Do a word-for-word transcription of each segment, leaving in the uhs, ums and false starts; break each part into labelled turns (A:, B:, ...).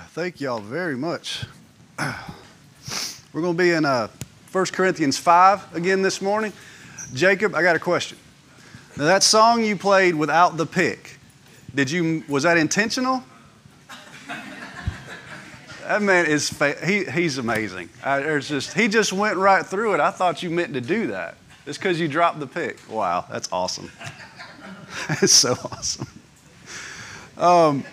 A: Thank y'all very much. We're going to be in uh, First Corinthians five again this morning. Jacob, I got a question. Now, that song you played without the pick, did you? Was that intentional? That man is fa- he he's amazing. I, there's just he just went right through it. I thought you meant to do that. It's because you dropped the pick. Wow, that's awesome. It's so awesome. Um,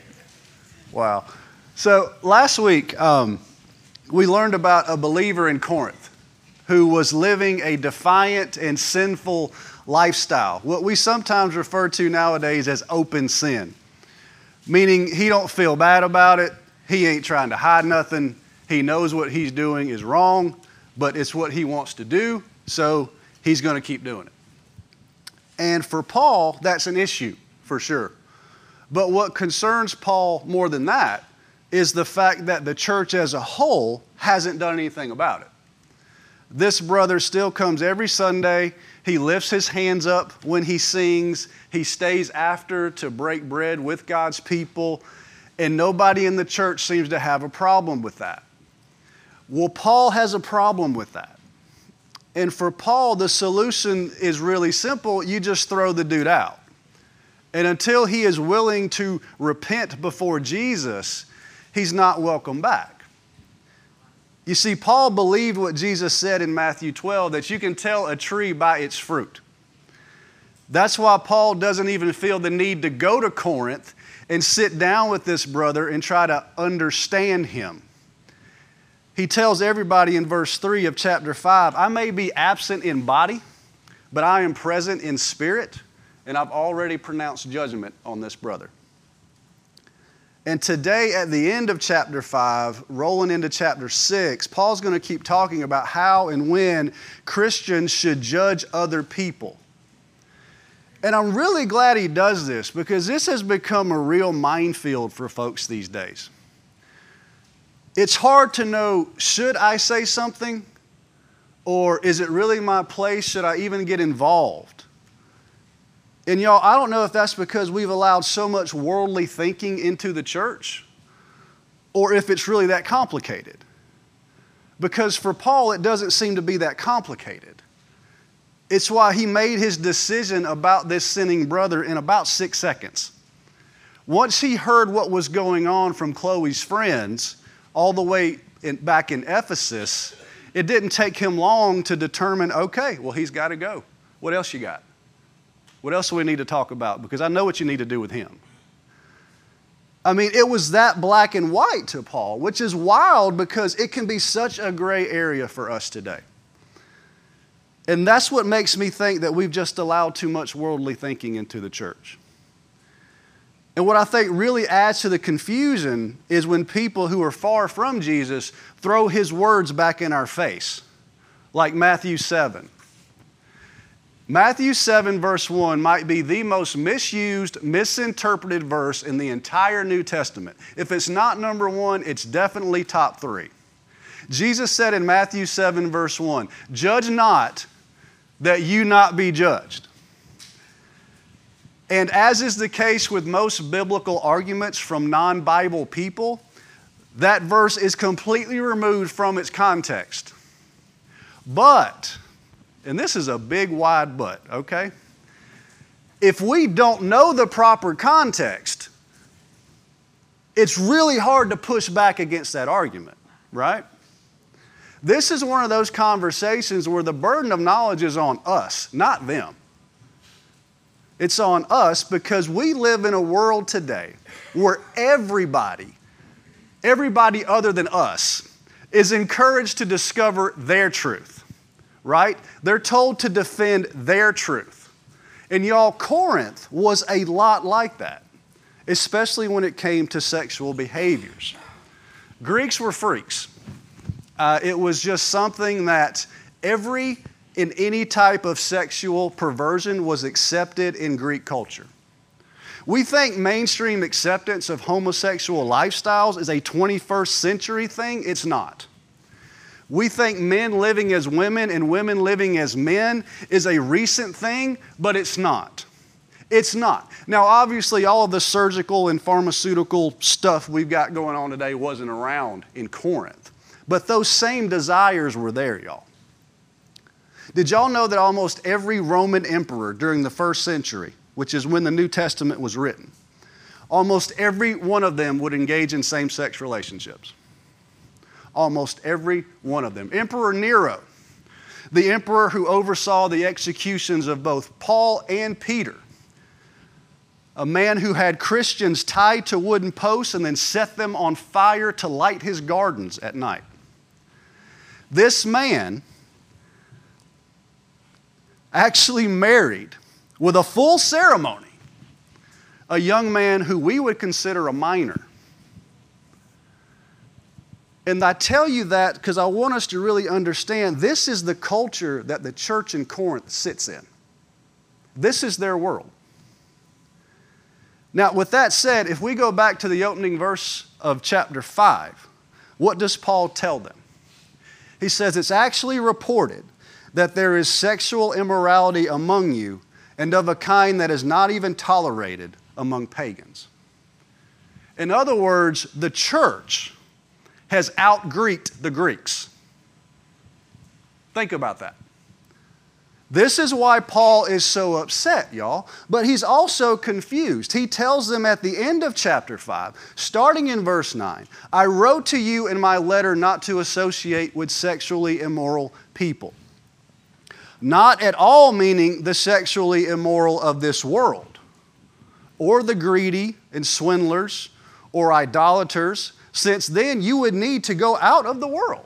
A: wow. So last week um, we learned about a believer in Corinth who was living a defiant and sinful lifestyle, what we sometimes refer to nowadays as open sin, meaning he don't feel bad about it. He ain't trying to hide nothing. He knows what he's doing is wrong, but it's what he wants to do, so he's going to keep doing it. And for Paul, that's an issue, for sure. But what concerns Paul more than that is the fact that the church as a whole hasn't done anything about it. This brother still comes every Sunday. He lifts his hands up when he sings. He stays after to break bread with God's people. And nobody in the church seems to have a problem with that. Well, Paul has a problem with that. And for Paul, the solution is really simple. You just throw the dude out. And until he is willing to repent before Jesus, he's not welcome back. You see, Paul believed what Jesus said in Matthew twelve, that you can tell a tree by its fruit. That's why Paul doesn't even feel the need to go to Corinth and sit down with this brother and try to understand him. He tells everybody in verse three of chapter five, I may be absent in body, but I am present in spirit, and I've already pronounced judgment on this brother. And today at the end of chapter five, rolling into chapter six, Paul's going to keep talking about how and when Christians should judge other people. And I'm really glad he does this, because this has become a real minefield for folks these days. It's hard to know, should I say something? Or is it really my place? Should I even get involved? And y'all, I don't know if that's because we've allowed so much worldly thinking into the church, or if it's really that complicated. Because for Paul, it doesn't seem to be that complicated. It's why he made his decision about this sinning brother in about six seconds. Once he heard what was going on from Chloe's friends, all the way in, back in Ephesus, it didn't take him long to determine, okay, well, he's got to go. What else you got? What else do we need to talk about? Because I know what you need to do with him. I mean, it was that black and white to Paul, which is wild because it can be such a gray area for us today. And that's what makes me think that we've just allowed too much worldly thinking into the church. And what I think really adds to the confusion is when people who are far from Jesus throw his words back in our face, like Matthew seven. Matthew seven verse one might be the most misused, misinterpreted verse in the entire New Testament. If it's not number one, it's definitely top three. Jesus said in Matthew seven verse one, judge not that you not be judged. And as is the case with most biblical arguments from non-Bible people, that verse is completely removed from its context. But, and this is a big wide but, okay? If we don't know the proper context, it's really hard to push back against that argument, right? This is one of those conversations where the burden of knowledge is on us, not them. It's on us because we live in a world today where everybody, everybody other than us, is encouraged to discover their truth, right? They're told to defend their truth. And y'all, Corinth was a lot like that, especially when it came to sexual behaviors. Greeks were freaks. Uh, it was just something that every, in any type of sexual perversion was accepted in Greek culture. We think mainstream acceptance of homosexual lifestyles is a twenty-first century thing. It's not. We think men living as women and women living as men is a recent thing, but it's not. It's not. Now, obviously, all of the surgical and pharmaceutical stuff we've got going on today wasn't around in Corinth. But those same desires were there, y'all. Did y'all know that almost every Roman emperor during the first century, which is when the New Testament was written, almost every one of them would engage in same-sex relationships? Almost every one of them. Emperor Nero, the emperor who oversaw the executions of both Paul and Peter, a man who had Christians tied to wooden posts and then set them on fire to light his gardens at night. This man actually married, with a full ceremony, a young man who we would consider a minor. And I tell you that because I want us to really understand this is the culture that the church in Corinth sits in. This is their world. Now, with that said, if we go back to the opening verse of chapter five, what does Paul tell them? He says, it's actually reported that there is sexual immorality among you, and of a kind that is not even tolerated among pagans. In other words, the church has out-Greeked the Greeks. Think about that. This is why Paul is so upset, y'all, but he's also confused. He tells them at the end of chapter five, starting in verse nine, I wrote to you in my letter not to associate with sexually immoral people. Not at all meaning the sexually immoral of this world, or the greedy and swindlers, or idolaters, since then you would need to go out of the world.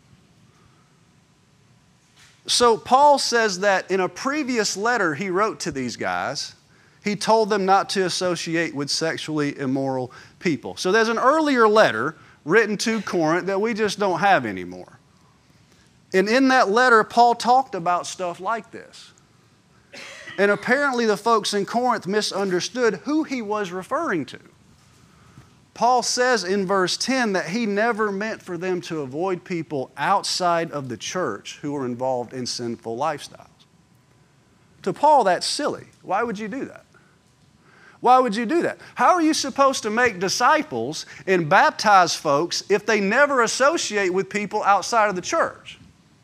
A: So Paul says that in a previous letter he wrote to these guys, he told them not to associate with sexually immoral people. So there's an earlier letter written to Corinth that we just don't have anymore. And in that letter, Paul talked about stuff like this. And apparently the folks in Corinth misunderstood who he was referring to. Paul says in verse ten that he never meant for them to avoid people outside of the church who were involved in sinful lifestyles. To Paul, that's silly. Why would you do that? Why would you do that? How are you supposed to make disciples and baptize folks if they never associate with people outside of the church?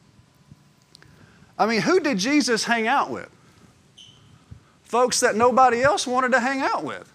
A: I mean, who did Jesus hang out with? Folks that nobody else wanted to hang out with.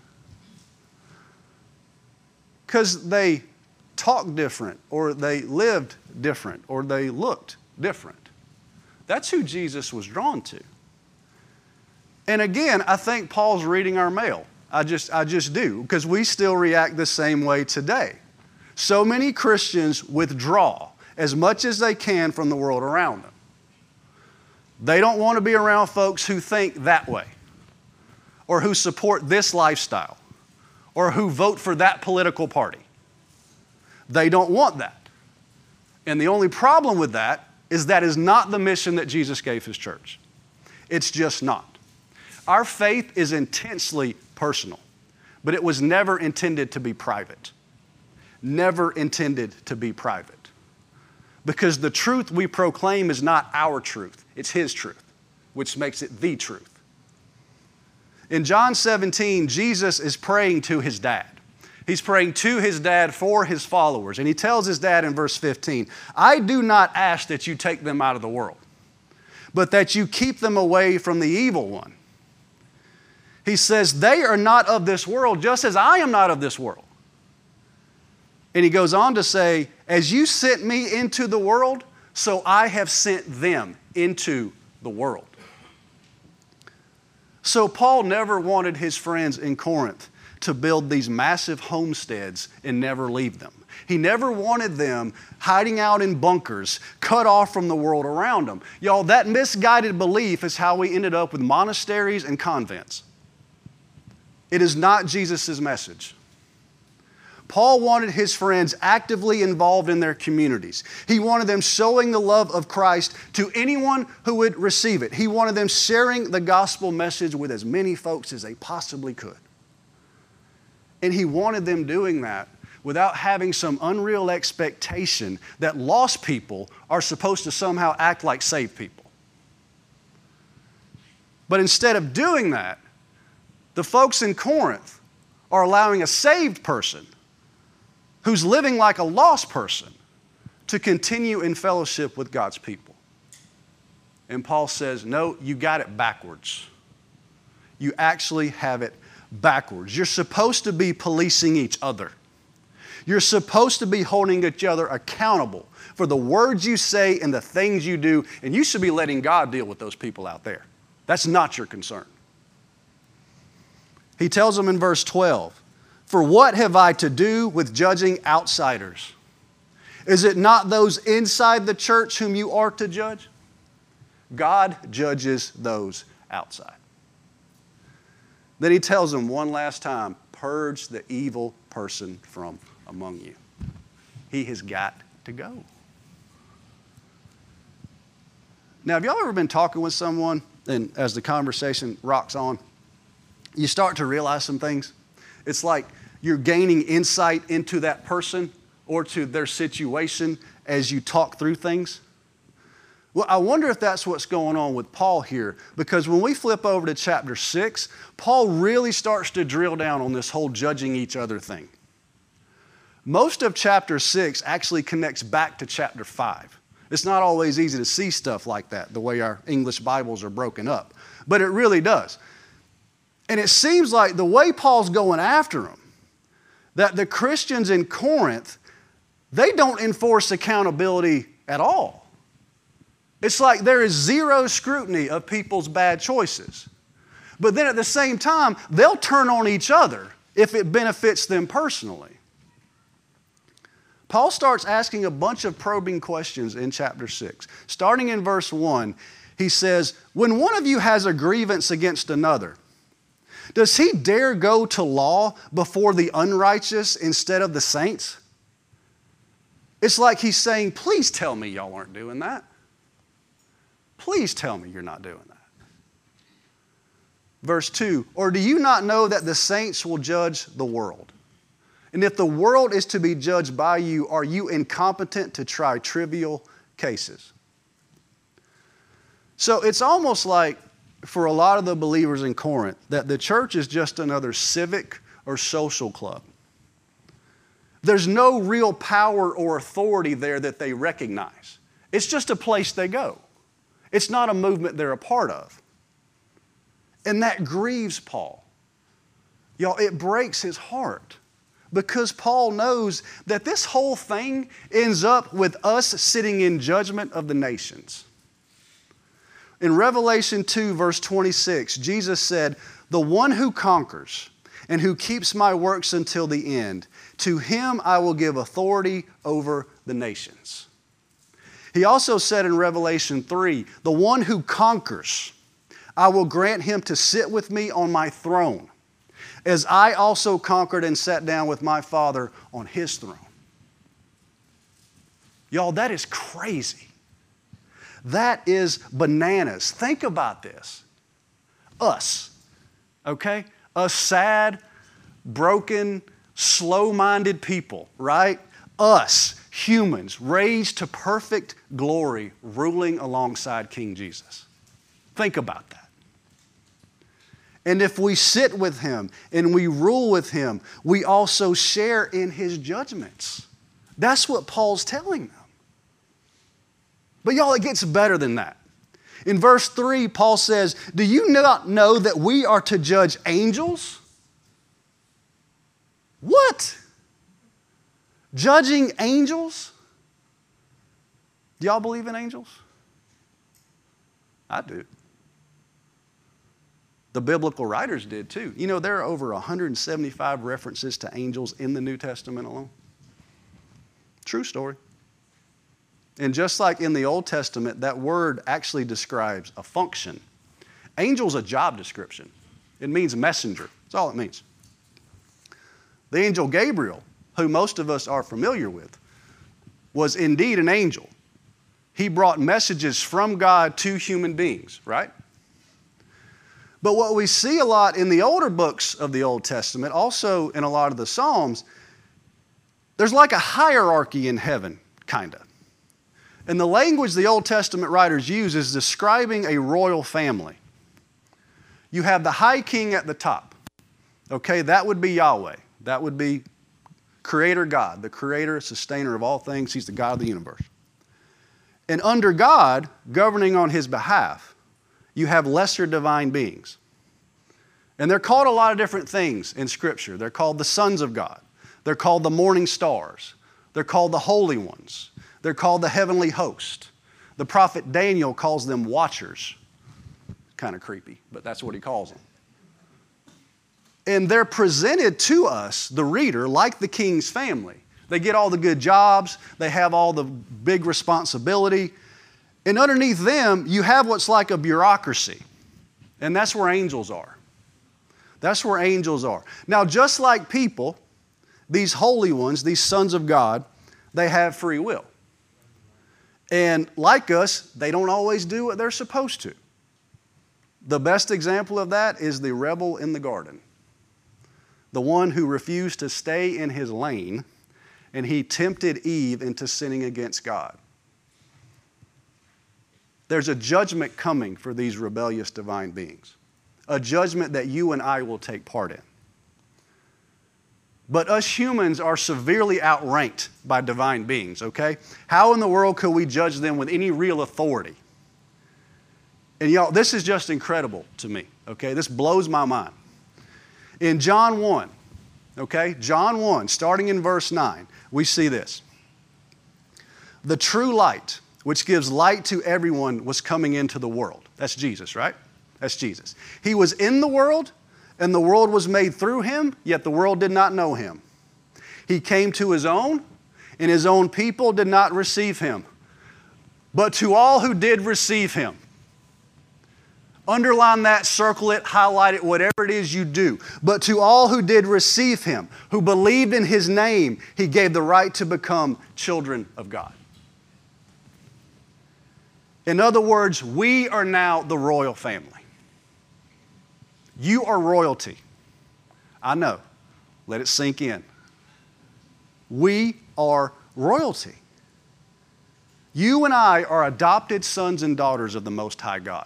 A: Because they talked different, or they lived different, or they looked different. That's who Jesus was drawn to. And again, I think Paul's reading our mail. I just, I just do, because we still react the same way today. So many Christians withdraw as much as they can from the world around them. They don't want to be around folks who think that way, or who support this lifestyle, or who vote for that political party. They don't want that. And the only problem with that is that is not the mission that Jesus gave His church. It's just not. Our faith is intensely personal, but it was never intended to be private. Never intended to be private. Because the truth we proclaim is not our truth, it's His truth, which makes it the truth. In John seventeen, Jesus is praying to His dad. He's praying to His dad for His followers. And He tells His dad in verse fifteen, I do not ask that you take them out of the world, but that you keep them away from the evil one. He says, they are not of this world, just as I am not of this world. And He goes on to say, as you sent me into the world, so I have sent them into the world. So Paul never wanted his friends in Corinth to build these massive homesteads and never leave them. He never wanted them hiding out in bunkers, cut off from the world around them. Y'all, that misguided belief is how we ended up with monasteries and convents. It is not Jesus' message. Paul wanted his friends actively involved in their communities. He wanted them showing the love of Christ to anyone who would receive it. He wanted them sharing the gospel message with as many folks as they possibly could. And he wanted them doing that without having some unreal expectation that lost people are supposed to somehow act like saved people. But instead of doing that, The folks in Corinth are allowing a saved person who's living like a lost person to continue in fellowship with God's people. And Paul says, no, you got it backwards. You actually have it backwards. You're supposed to be policing each other. You're supposed to be holding each other accountable for the words you say and the things you do, and you should be letting God deal with those people out there. That's not your concern. He tells them in verse twelve, "For what have I to do with judging outsiders? Is it not those inside the church whom you are to judge? God judges those outside." Then he tells them one last time, purge the evil person from among you. He has got to go. Now, have y'all ever been talking with someone, and as the conversation rocks on, you start to realize some things? It's like you're gaining insight into that person or to their situation as you talk through things. Well, I wonder if that's what's going on with Paul here, because when we flip over to chapter six, Paul really starts to drill down on this whole judging each other thing. Most of chapter six actually connects back to chapter five. It's not always easy to see stuff like that, the way our English Bibles are broken up, but it really does. And it seems like the way Paul's going after them, that the Christians in Corinth, they don't enforce accountability at all. It's like there is zero scrutiny of people's bad choices. But then at the same time, they'll turn on each other if it benefits them personally. Paul starts asking a bunch of probing questions in chapter six. Starting in verse one, he says, "When one of you has a grievance against another, does he dare go to law before the unrighteous instead of the saints?" It's like he's saying, please tell me y'all aren't doing that. Please tell me you're not doing that. Verse two, "Or do you not know that the saints will judge the world? And if the world is to be judged by you, are you incompetent to try trivial cases?" So it's almost like for a lot of the believers in Corinth that the church is just another civic or social club. There's no real power or authority there that they recognize. It's just a place they go. It's not a movement they're a part of. And that grieves Paul. Y'all, it breaks his heart. Because Paul knows that this whole thing ends up with us sitting in judgment of the nations. In Revelation two, verse twenty-six, Jesus said, "The one who conquers and who keeps my works until the end, to him I will give authority over the nations." He also said in Revelation three, "The one who conquers, I will grant him to sit with me on my throne, as I also conquered and sat down with my Father on his throne." Y'all, that is crazy. That is bananas. Think about this. Us, okay? Us sad, broken, slow-minded people, right? Us, humans, raised to perfect glory, ruling alongside King Jesus. Think about that. And if we sit with him and we rule with him, we also share in his judgments. That's what Paul's telling them. But y'all, it gets better than that. In verse three, Paul says, "Do you not know that we are to judge angels?" What? Judging angels? Do y'all believe in angels? I do. The biblical writers did too. You know, there are over one hundred seventy-five references to angels in the New Testament alone. True story. And just like in the Old Testament, that word actually describes a function. Angel's a job description. It means messenger. That's all it means. The angel Gabriel, who most of us are familiar with, was indeed an angel. He brought messages from God to human beings, right? But what we see a lot in the older books of the Old Testament, also in a lot of the Psalms, there's like a hierarchy in heaven, kind of. And the language the Old Testament writers use is describing a royal family. You have the high king at the top. Okay, that would be Yahweh. That would be Creator God, the creator, sustainer of all things. He's the God of the universe. And under God, governing on his behalf, you have lesser divine beings. And they're called a lot of different things in Scripture. They're called the sons of God. They're called the morning stars. They're called the holy ones. They're called the heavenly host. The prophet Daniel calls them watchers. Kind of creepy, but that's what he calls them. And they're presented to us, the reader, like the king's family. They get all the good jobs. They have all the big responsibility. And underneath them, you have what's like a bureaucracy. And that's where angels are. That's where angels are. Now, just like people, these holy ones, these sons of God, they have free will. And like us, they don't always do what they're supposed to. The best example of that is the rebel in the garden. The one who refused to stay in his lane, and he tempted Eve into sinning against God. There's a judgment coming for these rebellious divine beings. A judgment that you and I will take part in. But us humans are severely outranked by divine beings, okay? How in the world could we judge them with any real authority? And y'all, this is just incredible to me, okay? This blows my mind. In John one, okay, John one, starting in verse nine, we see this. The true light, which gives light to everyone, was coming into the world. That's Jesus, right? That's Jesus. He was in the world, and the world was made through him, yet the world did not know him. He came to his own, and his own people did not receive him. But to all who did receive him, underline that, circle it, highlight it, whatever it is you do. But to all who did receive him, who believed in his name, he gave the right to become children of God. In other words, we are now the royal family. You are royalty. I know. Let it sink in. We are royalty. You and I are adopted sons and daughters of the Most High God.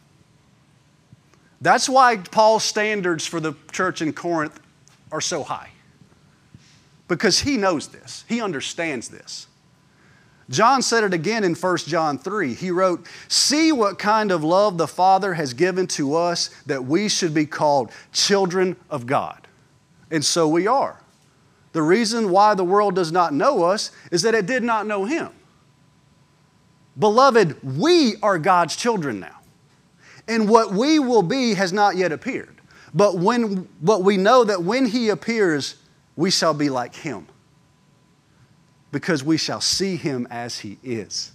A: That's why Paul's standards for the church in Corinth are so high. Because he knows this. He understands this. John said it again in First John three. He wrote, "See what kind of love the Father has given to us that we should be called children of God." And so we are. The reason why the world does not know us is that it did not know him. Beloved, we are God's children now. And what we will be has not yet appeared. But when, but we know that when he appears, we shall be like him. Because we shall see him as he is.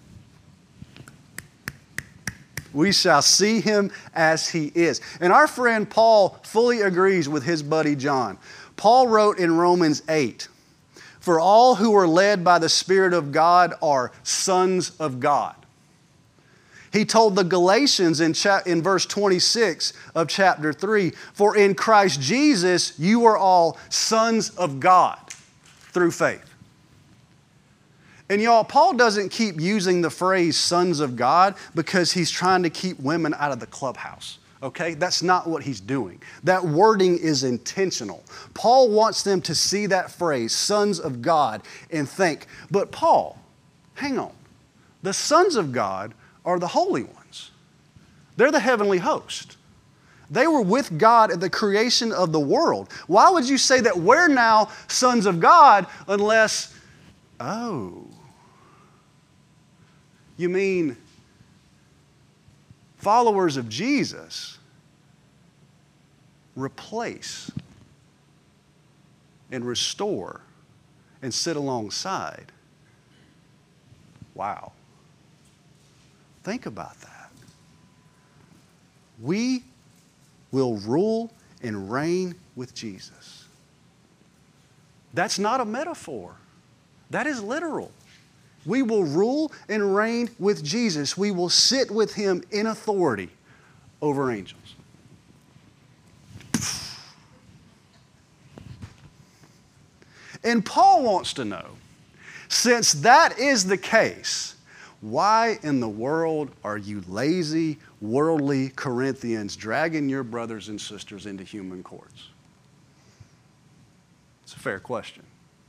A: We shall see him as he is. And our friend Paul fully agrees with his buddy John. Paul wrote in Romans eight, "For all who are led by the Spirit of God are sons of God." He told the Galatians in, cha- in verse twenty-six of chapter three, "For in Christ Jesus you are all sons of God through faith." And y'all, Paul doesn't keep using the phrase sons of God because he's trying to keep women out of the clubhouse. Okay? That's not what he's doing. That wording is intentional. Paul wants them to see that phrase, sons of God, and think, but Paul, hang on. The sons of God are the holy ones. They're the heavenly host. They were with God at the creation of the world. Why would you say that we're now sons of God unless, oh, you mean followers of Jesus replace and restore and sit alongside? Wow. Think about that. We will rule and reign with Jesus. That's not a metaphor. That is literal. We will rule and reign with Jesus. We will sit with him in authority over angels. And Paul wants to know, since that is the case, why in the world are you lazy, worldly Corinthians dragging your brothers and sisters into human courts? It's a fair question.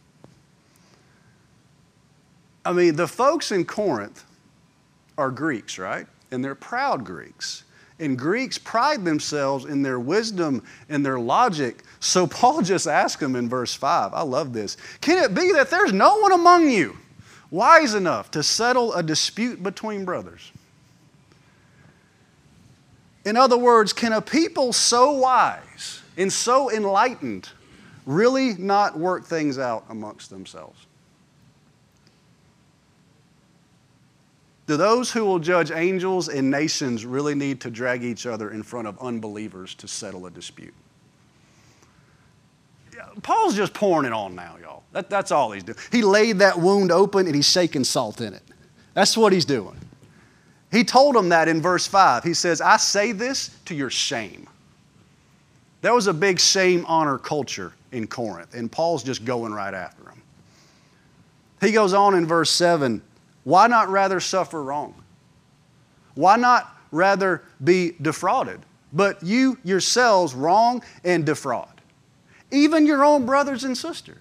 A: I mean, the folks in Corinth are Greeks, right? And they're proud Greeks. And Greeks pride themselves in their wisdom and their logic. So Paul just asked them in verse five, I love this. Can it be that there's no one among you wise enough to settle a dispute between brothers? In other words, can a people so wise and so enlightened really not work things out amongst themselves? Do those who will judge angels and nations really need to drag each other in front of unbelievers to settle a dispute? Paul's just pouring it on now, y'all. That, that's all he's doing. He laid that wound open and he's shaking salt in it. That's what he's doing. He told them that in verse five. He says, I say this to your shame. There was a big shame-honor culture in Corinth, and Paul's just going right after him. He goes on in verse seven, why not rather suffer wrong? Why not rather be defrauded? But you yourselves wrong and defraud, even your own brothers and sisters.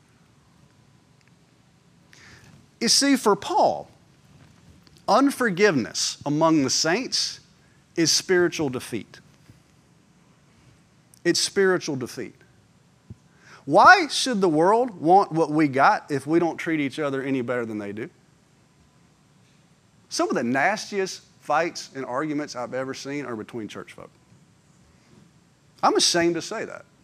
A: You see, for Paul, unforgiveness among the saints is spiritual defeat. It's spiritual defeat. Why should the world want what we got if we don't treat each other any better than they do? Some of the nastiest fights and arguments I've ever seen are between church folk. I'm ashamed to say that.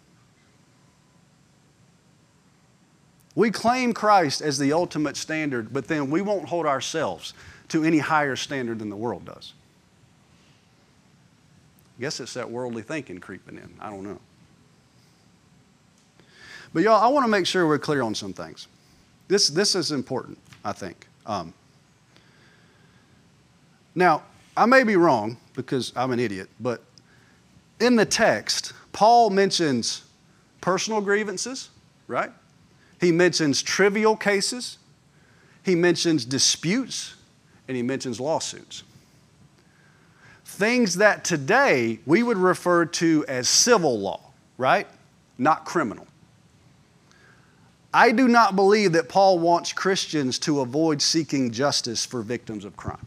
A: We claim Christ as the ultimate standard, but then we won't hold ourselves to any higher standard than the world does. I guess it's that worldly thinking creeping in. I don't know. But y'all, I want to make sure we're clear on some things. This, this is important, I think. Um, now, I may be wrong because I'm an idiot, but in the text, Paul mentions personal grievances, right? He mentions trivial cases. He mentions disputes, and he mentions lawsuits. Things that today we would refer to as civil law, right? Not criminal. I do not believe that Paul wants Christians to avoid seeking justice for victims of crime.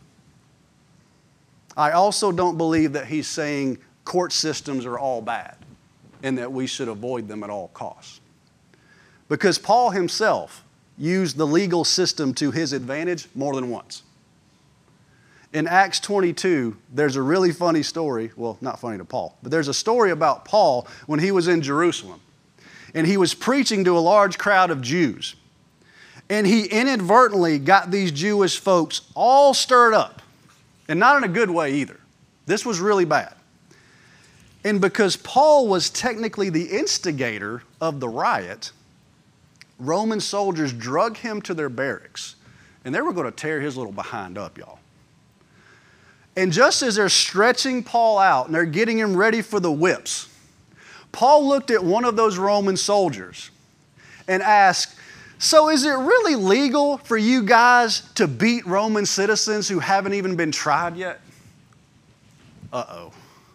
A: I also don't believe that he's saying court systems are all bad and that we should avoid them at all costs. Because Paul himself used the legal system to his advantage more than once. In Acts twenty-two, there's a really funny story. Well, not funny to Paul, but there's a story about Paul when he was in Jerusalem. And he was preaching to a large crowd of Jews. And he inadvertently got these Jewish folks all stirred up. And not in a good way either. This was really bad. And because Paul was technically the instigator of the riot, Roman soldiers drug him to their barracks. And they were going to tear his little behind up, y'all. And just as they're stretching Paul out and they're getting him ready for the whips, Paul looked at one of those Roman soldiers and asked, so is it really legal for you guys to beat Roman citizens who haven't even been tried yet? Uh-oh.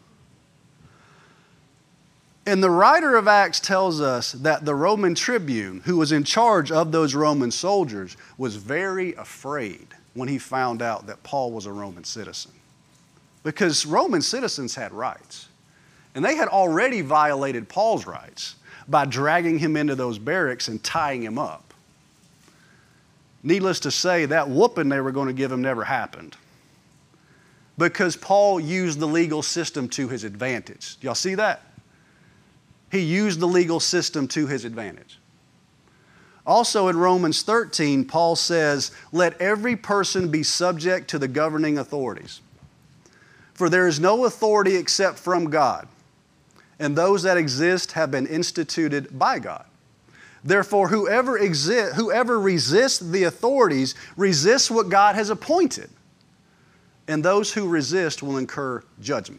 A: And the writer of Acts tells us that the Roman tribune who was in charge of those Roman soldiers was very afraid when he found out that Paul was a Roman citizen. Because Roman citizens had rights. And they had already violated Paul's rights by dragging him into those barracks and tying him up. Needless to say, that whooping they were going to give him never happened. Because Paul used the legal system to his advantage. Y'all see that? He used the legal system to his advantage. Also in Romans thirteen, Paul says, let every person be subject to the governing authorities. For there is no authority except from God, and those that exist have been instituted by God. Therefore, whoever, exist, whoever resists the authorities resists what God has appointed, and those who resist will incur judgment.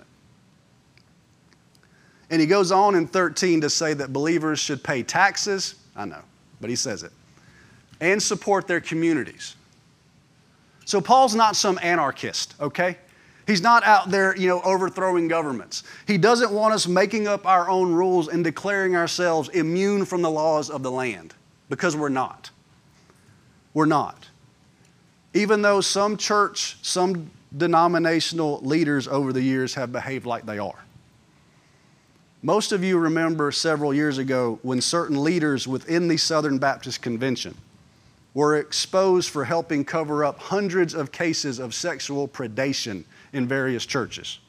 A: And he goes on in thirteen to say that believers should pay taxes. I know, but he says it. And support their communities. So Paul's not some anarchist, okay? He's not out there, you know, overthrowing governments. He doesn't want us making up our own rules and declaring ourselves immune from the laws of the land, because we're not. We're not. Even though some church, some denominational leaders over the years have behaved like they are. Most of you remember several years ago when certain leaders within the Southern Baptist Convention were exposed for helping cover up hundreds of cases of sexual predation in various churches.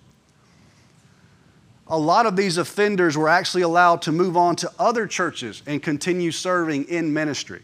A: A lot of these offenders were actually allowed to move on to other churches and continue serving in ministry.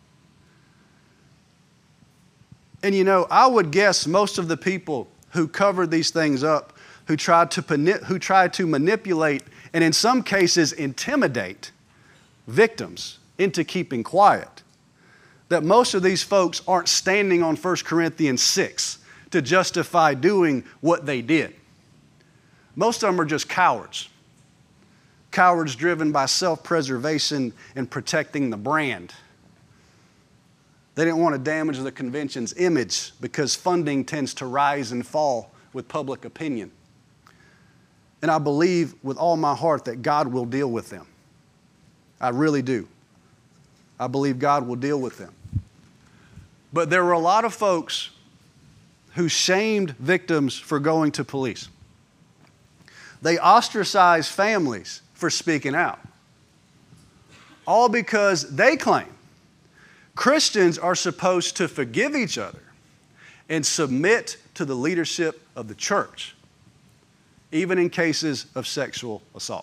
A: And you know, I would guess most of the people who covered these things up, who tried to, who tried to manipulate and in some cases intimidate victims into keeping quiet, that most of these folks aren't standing on First Corinthians six to justify doing what they did. Most of them are just cowards. Cowards driven by self-preservation and protecting the brand. They didn't want to damage the convention's image because funding tends to rise and fall with public opinion. And I believe with all my heart that God will deal with them. I really do. I believe God will deal with them. But there were a lot of folks who shamed victims for going to police. They ostracized families for speaking out. All because they claim Christians are supposed to forgive each other and submit to the leadership of the church, even in cases of sexual assault.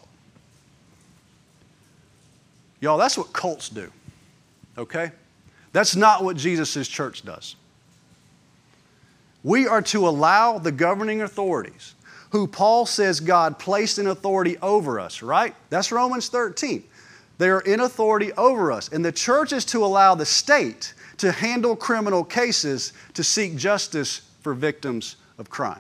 A: Y'all, that's what cults do, okay? That's not what Jesus' church does. We are to allow the governing authorities, who Paul says God placed in authority over us, right? That's Romans thirteen. They are in authority over us. And the church is to allow the state to handle criminal cases to seek justice for victims of crime.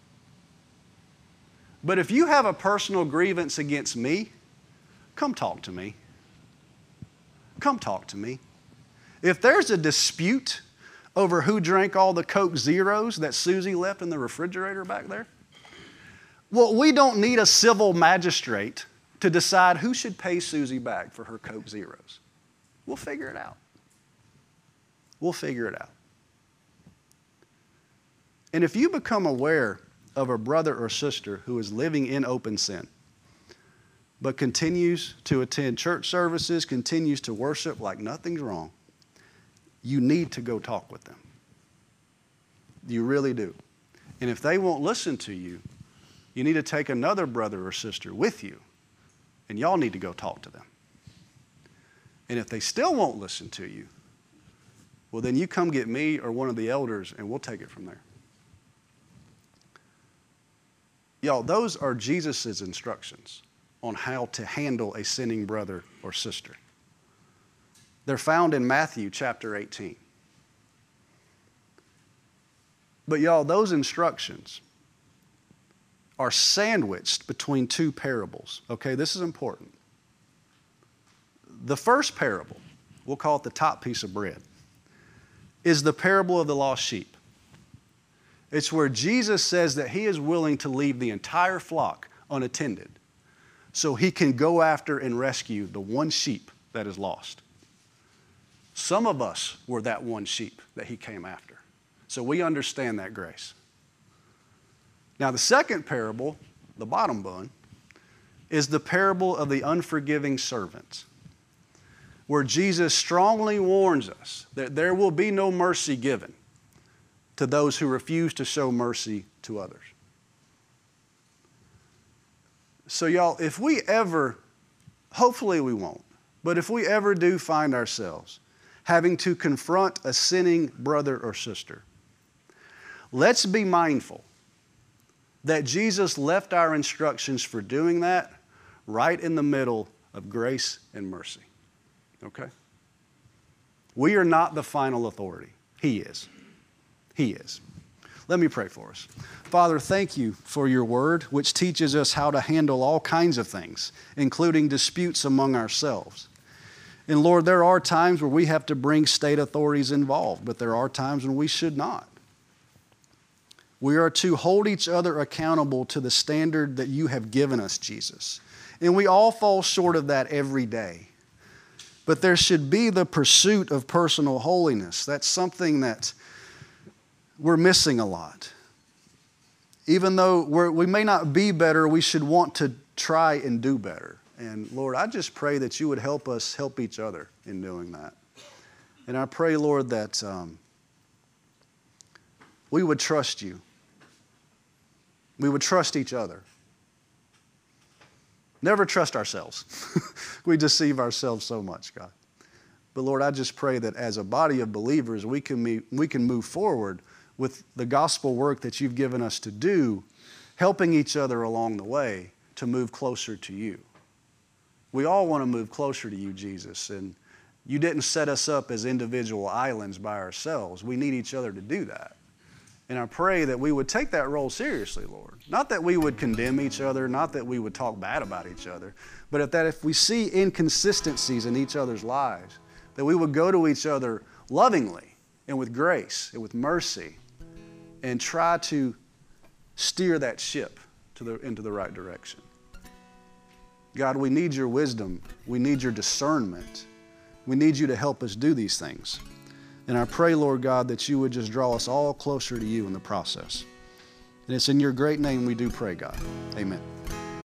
A: But if you have a personal grievance against me, come talk to me. Come talk to me. If there's a dispute over who drank all the Coke Zeros that Susie left in the refrigerator back there, well, we don't need a civil magistrate to decide who should pay Susie back for her Coke Zeros. We'll figure it out. We'll figure it out. And if you become aware of a brother or sister who is living in open sin, but continues to attend church services, continues to worship like nothing's wrong, you need to go talk with them. You really do. And if they won't listen to you, you need to take another brother or sister with you, and y'all need to go talk to them. And if they still won't listen to you, well, then you come get me or one of the elders, and we'll take it from there. Y'all, those are Jesus' instructions on how to handle a sinning brother or sister. They're found in Matthew chapter eighteen. But y'all, those instructions are sandwiched between two parables. Okay, this is important. The first parable, we'll call it the top piece of bread, is the parable of the lost sheep. It's where Jesus says that he is willing to leave the entire flock unattended so he can go after and rescue the one sheep that is lost. Some of us were that one sheep that he came after. So we understand that grace. Now the second parable, the bottom bun, is the parable of the unforgiving servants, where Jesus strongly warns us that there will be no mercy given to those who refuse to show mercy to others. So y'all, if we ever, hopefully we won't, but if we ever do find ourselves having to confront a sinning brother or sister, let's be mindful that Jesus left our instructions for doing that right in the middle of grace and mercy. Okay? We are not the final authority. He is. He is. Let me pray for us. Father, thank you for your word, which teaches us how to handle all kinds of things, including disputes among ourselves. And Lord, there are times where we have to bring state authorities involved, but there are times when we should not. We are to hold each other accountable to the standard that you have given us, Jesus. And we all fall short of that every day. But there should be the pursuit of personal holiness. That's something that we're missing a lot. Even though we're, we may not be better, we should want to try and do better. And Lord, I just pray that you would help us help each other in doing that. And I pray, Lord, that um, we would trust you. We would trust each other. Never trust ourselves. We deceive ourselves so much, God. But Lord, I just pray that as a body of believers, we can, meet, we can move forward with the gospel work that you've given us to do, helping each other along the way to move closer to you. We all want to move closer to you, Jesus, and you didn't set us up as individual islands by ourselves. We need each other to do that. And I pray that we would take that role seriously, Lord. Not that we would condemn each other, not that we would talk bad about each other, but that if we see inconsistencies in each other's lives, that we would go to each other lovingly and with grace and with mercy and try to steer that ship to the, into the right direction. God, we need your wisdom. We need your discernment. We need you to help us do these things. And I pray, Lord God, that you would just draw us all closer to you in the process. And it's in your great name we do pray, God. Amen.